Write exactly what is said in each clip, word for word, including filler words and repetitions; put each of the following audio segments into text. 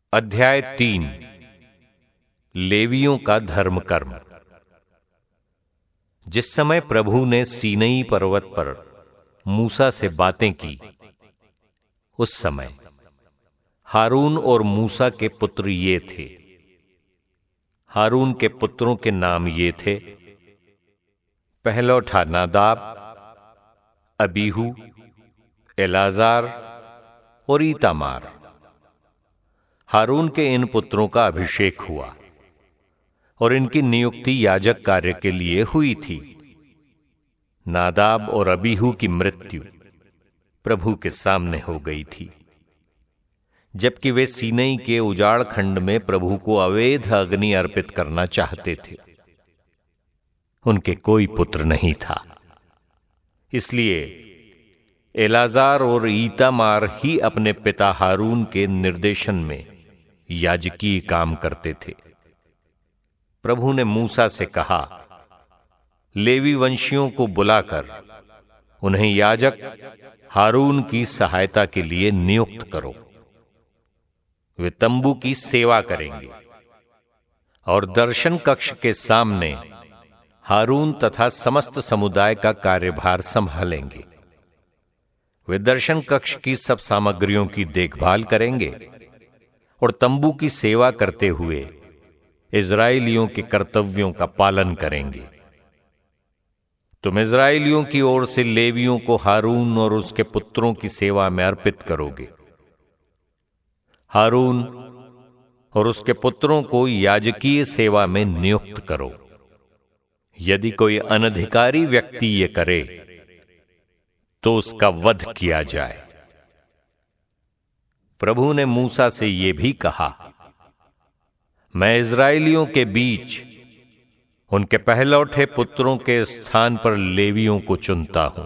अध्याय तीन। लेवियों का धर्म कर्म। जिस समय प्रभु ने सीनई पर्वत पर मूसा से बातें की, उस समय हारून और मूसा के पुत्र ये थे। हारून के पुत्रों के नाम ये थे: पहलौठा नादाब, अबीहू, एलाजार और ईतामार। हारून के इन पुत्रों का अभिषेक हुआ और इनकी नियुक्ति याजक कार्य के लिए हुई थी। नादाब और अबीहू की मृत्यु प्रभु के सामने हो गई थी, जबकि वे सीनई के उजाड़ खंड में प्रभु को अवैध अग्नि अर्पित करना चाहते थे। उनके कोई पुत्र नहीं था, इसलिए एलाजार और ईतामार ही अपने पिता हारून के निर्देशन में याजकीय काम करते थे। प्रभु ने मूसा से कहा, लेवी वंशियों को बुलाकर उन्हें याजक हारून की सहायता के लिए नियुक्त करो। वे तंबू की सेवा करेंगे और दर्शन कक्ष के सामने हारून तथा समस्त समुदाय का कार्यभार संभालेंगे। वे दर्शन कक्ष की सब सामग्रियों की देखभाल करेंगे और तंबू की सेवा करते हुए इज़राइलियों के कर्तव्यों का पालन करेंगे। तुम इज़राइलियों की ओर से लेवियों को हारून और उसके पुत्रों की सेवा में अर्पित करोगे। हारून और उसके पुत्रों को याजकीय सेवा में नियुक्त करो। यदि कोई अनधिकारी व्यक्ति ये करे तो उसका वध किया जाए। प्रभु ने मूसा से यह भी कहा, मैं इज़राइलियों के बीच उनके पहलौठे पुत्रों के स्थान पर लेवियों को चुनता हूं।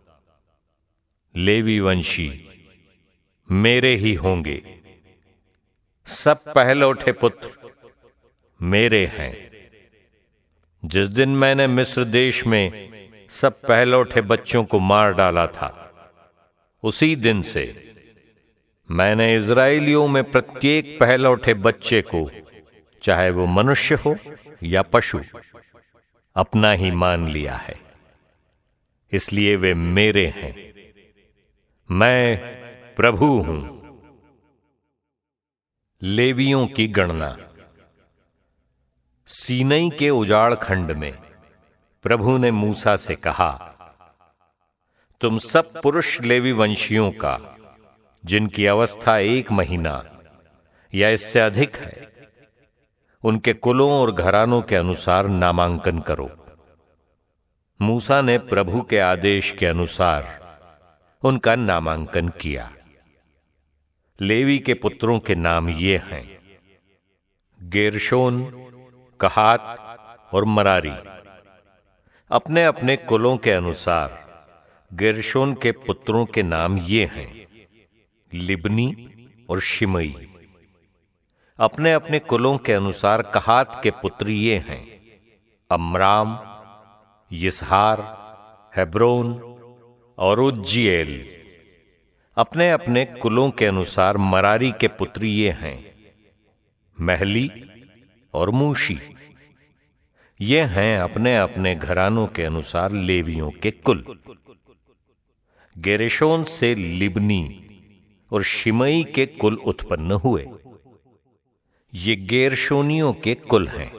लेवी वंशी मेरे ही होंगे। सब पहलौठे पुत्र मेरे हैं। जिस दिन मैंने मिस्र देश में सब पहलौठे बच्चों को मार डाला था, उसी दिन से मैंने इज़राइलियों में प्रत्येक पहलौठे बच्चे को, चाहे वो मनुष्य हो या पशु, अपना ही मान लिया है। इसलिए वे मेरे हैं। मैं प्रभु हूं। लेवियों की गणना। सीनई के उजाड़ खंड में प्रभु ने मूसा से कहा, तुम सब पुरुष लेवी वंशियों का, जिनकी अवस्था एक महीना या इससे अधिक है, उनके कुलों और घरानों के अनुसार नामांकन करो। मूसा ने प्रभु के आदेश के अनुसार उनका नामांकन किया। लेवी के पुत्रों के नाम ये हैं: गेर्शोन, कहात और मरारी। अपने अपने कुलों के अनुसार गेर्शोन के पुत्रों के नाम ये हैं: लिब्नी और शिमई। अपने अपने कुलों के अनुसार कहात के पुत्र ये हैं: अम्राम, यिसहार, हेब्रोन और उज्जीएल। अपने अपने कुलों के अनुसार मरारी के पुत्र ये हैं: महली और मूशी। ये हैं अपने अपने घरानों के अनुसार लेवियों के कुल। गेर्शोन से लिब्नी और शिमई के कुल उत्पन्न हुए। ये गेर्शोनियों के कुल हैं।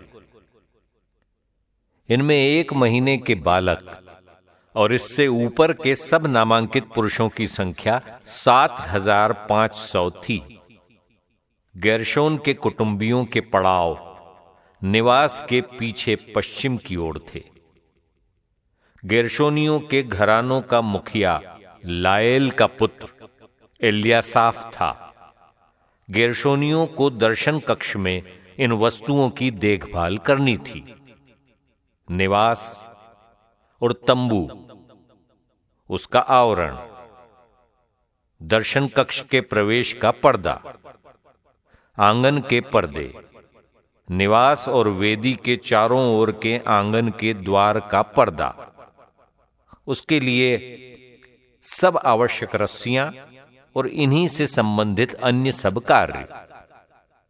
इनमें एक महीने के बालक और इससे ऊपर के सब नामांकित पुरुषों की संख्या सात हजार पांच सौ थी। गेर्शोन के कुटुंबियों के पड़ाव निवास के पीछे पश्चिम की ओर थे। गेर्शोनियों के घरानों का मुखिया लाएल का पुत्र एल्यासाफ था। गेर्शोनियों को दर्शन कक्ष में इन वस्तुओं की देखभाल करनी थी: निवास और तंबू, उसका आवरण, दर्शन कक्ष के प्रवेश का पर्दा, आंगन के पर्दे, निवास और वेदी के चारों ओर के आंगन के द्वार का पर्दा, उसके लिए सब आवश्यक रस्सियां और इन्हीं से संबंधित अन्य सब कार्य,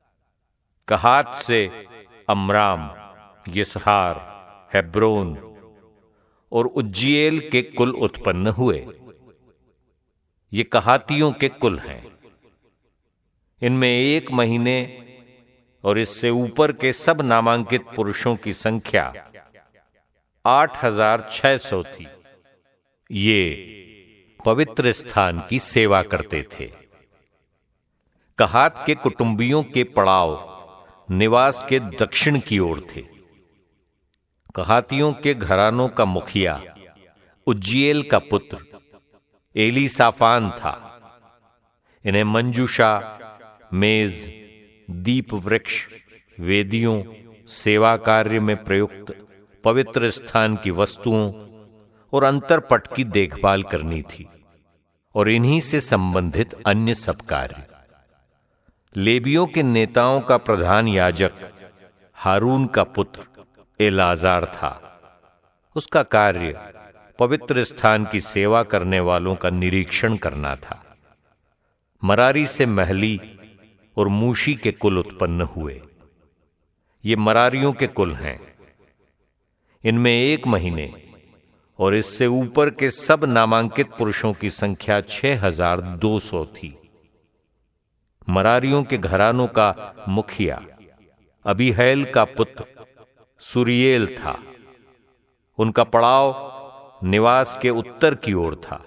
कहात से अमराम, यिसहार, हेब्रोन और उज्जीएल के कुल उत्पन्न हुए। ये कहातियों के कुल हैं। इनमें एक महीने और इससे ऊपर के सब नामांकित पुरुषों की संख्या आठ हजार छह सौ थी। ये पवित्र स्थान की सेवा करते थे। कहात के कुटुंबियों के पड़ाव निवास के दक्षिण की ओर थे। कहातियों के घरानों का मुखिया उज्जीएल का पुत्र एलीसाफान था। इन्हें मंजूषा, मेज, दीप वृक्ष, वेदियों, सेवा कार्य में प्रयुक्त पवित्र स्थान की वस्तुओं और अंतरपट की देखभाल करनी थी और इन्हीं से संबंधित अन्य सब कार्य। लेवियों के नेताओं का प्रधान याजक हारून का पुत्र एलाजार था। उसका कार्य पवित्र स्थान की सेवा करने वालों का निरीक्षण करना था। मरारी से महली और मूशी के कुल उत्पन्न हुए। ये मरारियों के कुल हैं। इनमें एक महीने और इससे ऊपर के सब नामांकित पुरुषों की संख्या छह हजार दो सौ थी। मरारियों के घरानों का मुखिया अबीहैल का पुत्र सूरीएल था। उनका पड़ाव निवास के उत्तर की ओर था।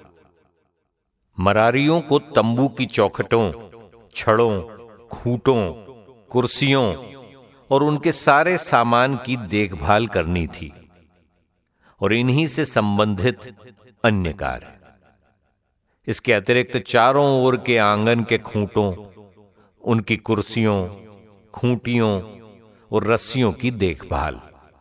मरारियों को तंबू की चौखटों, छड़ों, खूंटों, कुर्सियों और उनके सारे सामान की देखभाल करनी थी और इन्हीं से संबंधित अन्य कार्य। इसके अतिरिक्त चारों ओर के आंगन के खूंटों, उनकी कुर्सियों, खूंटियों और रस्सियों की देखभाल।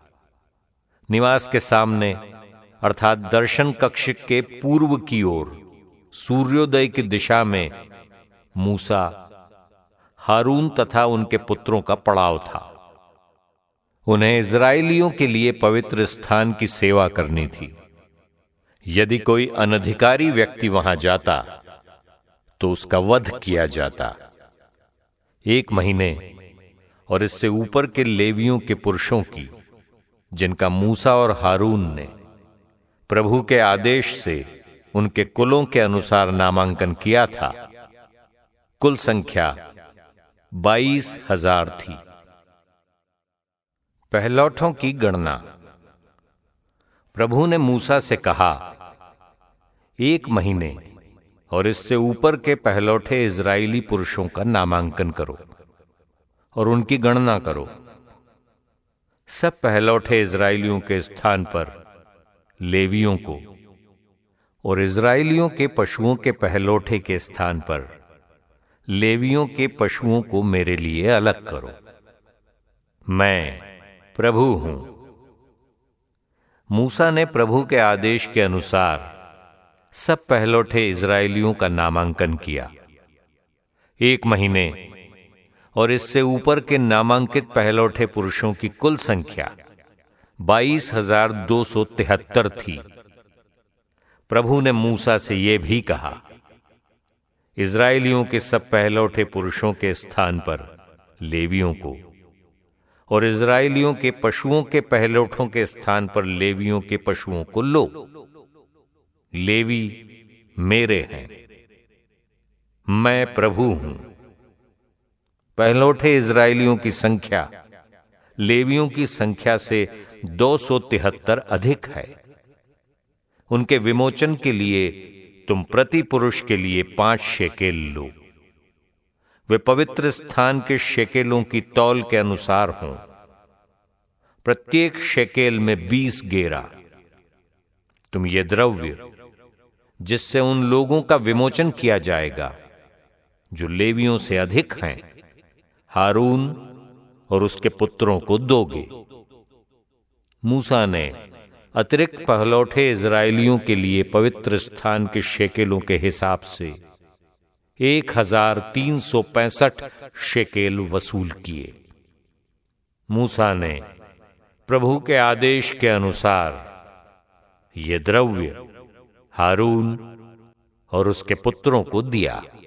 निवास के सामने अर्थात दर्शन कक्ष के पूर्व की ओर सूर्योदय की दिशा में मूसा, हारून तथा उनके पुत्रों का पड़ाव था। उन्हें इजराइलियों के लिए पवित्र स्थान की सेवा करनी थी। यदि कोई अनधिकारी व्यक्ति वहां जाता तो उसका वध किया जाता। एक महीने और इससे ऊपर के लेवियों के पुरुषों की, जिनका मूसा और हारून ने प्रभु के आदेश से उनके कुलों के अनुसार नामांकन किया था, कुल संख्या बाईस हजार थी। पहलौठों की गणना। प्रभु ने मूसा से कहा, एक महीने और इससे ऊपर के पहलौठे इजराइली पुरुषों का नामांकन करो और उनकी गणना करो। सब पहलौठे इजराइलियों के स्थान पर लेवियों को और इजराइलियों के पशुओं के पहलौठे के स्थान पर लेवियों के पशुओं को मेरे लिए अलग करो। मैं प्रभु हूं। मूसा ने प्रभु के आदेश के अनुसार सब पहलौठे इजराइलियों का नामांकन किया। एक महीने और इससे ऊपर के नामांकित पहलौठे पुरुषों की कुल संख्या बाईस हजार दो सौ तिहत्तर थी। प्रभु ने मूसा से यह भी कहा, इजराइलियों के सब पहलौठे पुरुषों के स्थान पर लेवियों को और इजराइलियों के पशुओं के पहलौठों के स्थान पर लेवियों के पशुओं को लो। लेवी मेरे हैं, मैं प्रभु हूं। पहलौठे इजराइलियों की संख्या लेवियों की संख्या से दो सौ तिहत्तर अधिक है। उनके विमोचन के लिए तुम प्रति पुरुष के लिए पांच शेकेल लो। वे पवित्र स्थान के शेकेलों की तौल के अनुसार हों। प्रत्येक शेकेल में बीस गेरा। तुम ये द्रव्य जिससे उन लोगों का विमोचन किया जाएगा जो लेवियों से अधिक हैं, हारून और उसके पुत्रों को दोगे। मूसा ने अतिरिक्त पहलौठे इजराइलियों के लिए पवित्र स्थान के शेकेलों के हिसाब से एक हजार तीन सौ पैंसठ शेकेल वसूल किए। मूसा ने प्रभु के आदेश के अनुसार ये द्रव्य हारून और उसके पुत्रों को दिया।